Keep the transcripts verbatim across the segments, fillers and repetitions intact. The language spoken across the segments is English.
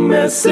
morning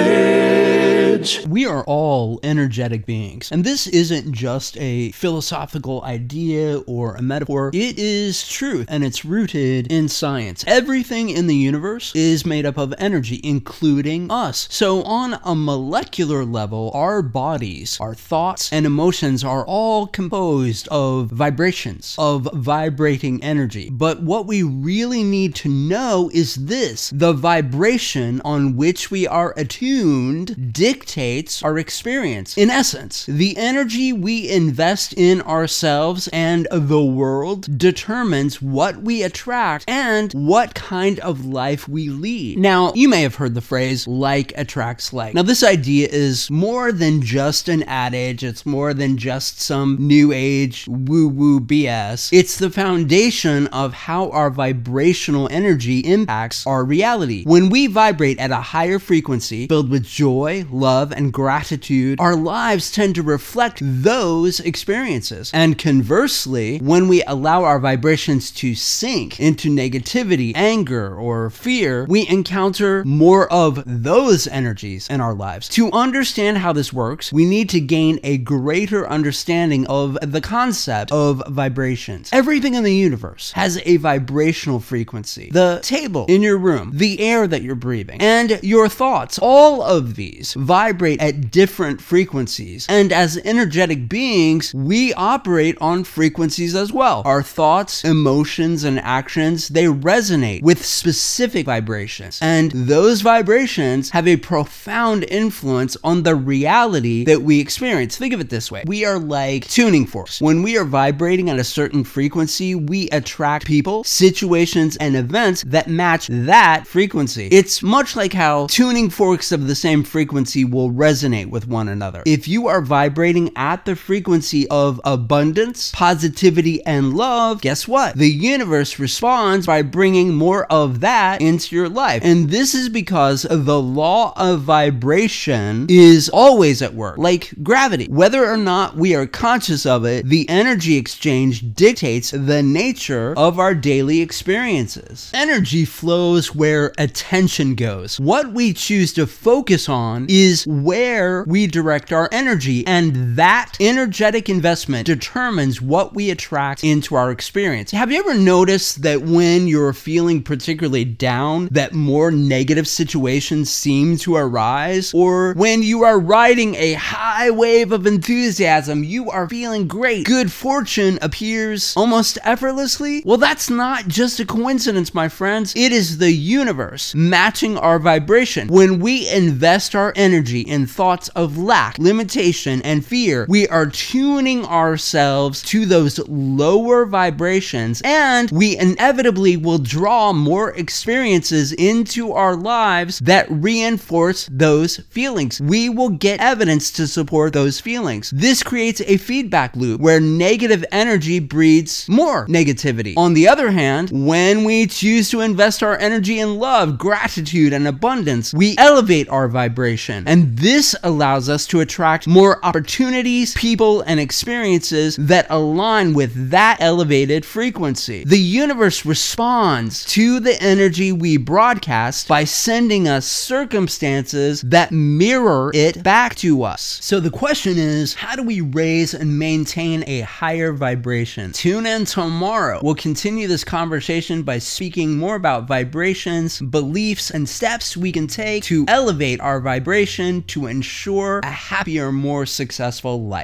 message. We are all energetic beings, and this isn't just a philosophical idea or a metaphor. It is truth, and it's rooted in science. Everything in the universe is made up of energy, including us. So on a molecular level, our bodies, our thoughts, and emotions are all composed of vibrations, of vibrating energy. But what we really need to know is this: the vibration on which we are attuned dictates our experience. In essence, the energy we invest in ourselves and the world determines what we attract and what kind of life we lead. Now, you may have heard the phrase, like attracts like. Now, this idea is more than just an adage. It's more than just some new age woo-woo B S. It's the foundation of how our vibrational energy impacts our reality. When we vibrate at a higher frequency, filled with joy, love, and gratitude, our lives tend to reflect those experiences. And conversely, when we allow our vibrations to sink into negativity, anger, or fear, we encounter more of those energies in our lives. To understand how this works, we need to gain a greater understanding of the concept of vibrations. Everything in the universe has a vibrational frequency. The table in your room, the air that you're breathing, and your thoughts, all of these vibrate at different frequencies. And as energetic beings, we operate on frequencies as well. Our thoughts, emotions, and actions, they resonate with specific vibrations. And those vibrations have a profound influence on the reality that we experience. Think of it this way. We are like tuning forks. When we are vibrating at a certain frequency, we attract people, situations, and events that match that frequency. It's much like how tuning forks of the same frequency will resonate with one another. If you are vibrating at the frequency of abundance, positivity, and love, guess what? The universe responds by bringing more of that into your life. And this is because the law of vibration is always at work, like gravity. Whether or not we are conscious of it, the energy exchange dictates the nature of our daily experiences. Energy flows where attention goes. What we choose to focus on is where we direct our energy, and that energetic investment determines what we attract into our experience. Have you ever noticed that when you're feeling particularly down, that more negative situations seem to arise? Or when you are riding a high wave of enthusiasm, you are feeling great, good fortune appears almost effortlessly? Well, that's not just a coincidence, my friends. It is the universe matching our vibration. When we invest our energy in thoughts of lack, limitation, and fear, we are tuning ourselves to those lower vibrations, and we inevitably will draw more experiences into our lives that reinforce those feelings. We will get evidence to support those feelings. This creates a feedback loop where negative energy breeds more negativity. On the other hand, when we choose to invest our energy in love, gratitude, and abundance, we elevate our vibration. And this allows us to attract more opportunities, people, and experiences that align with that elevated frequency. The universe responds to the energy we broadcast by sending us circumstances that mirror it back to us. So the question is, how do we raise and maintain a higher vibration? Tune in tomorrow. We'll continue this conversation by speaking more about vibrations, beliefs, and steps we can take to elevate our vibration to ensure a happier, more successful life.